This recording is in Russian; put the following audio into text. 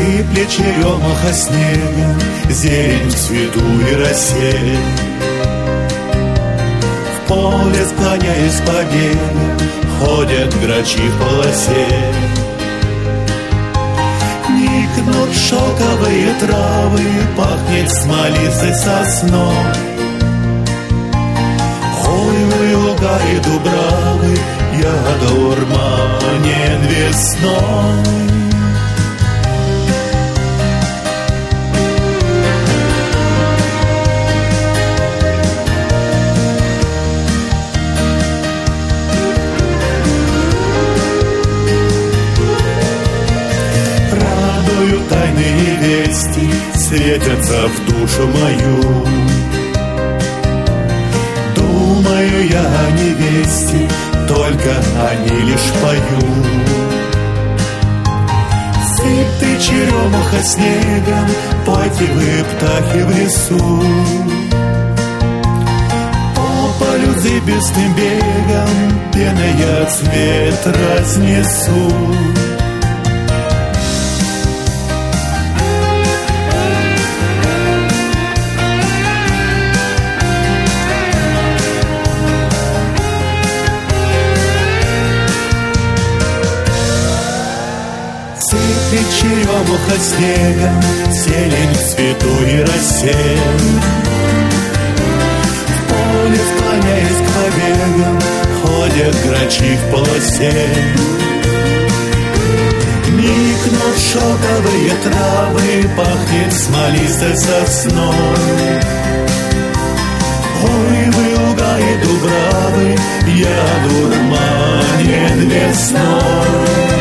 Сыплет черемуха снегом, зелень в цвету и росе. В поле, склоняясь по берегу, ходят грачи в полосе. Никнут шелковые травы, пахнет смолистой сосной. Хвойные луга и дубравы, я одурманен весной. Тайные вести светятся в душу мою. Думаю я о невесте, только они лишь поют. Сыпь ты, черемуха, снегом, пойте вы, птахи, в лесу. По полю зыбистым бегом пеной я цвет разнесу. Сыпет черемуха снегом, зелень в цвету и росе. В поле, склоняясь к побегам, ходят грачи в полосе. Никнут шелковые травы, пахнет смолистой сосной. Ой, вы луга и дубравы, я одурманен весной.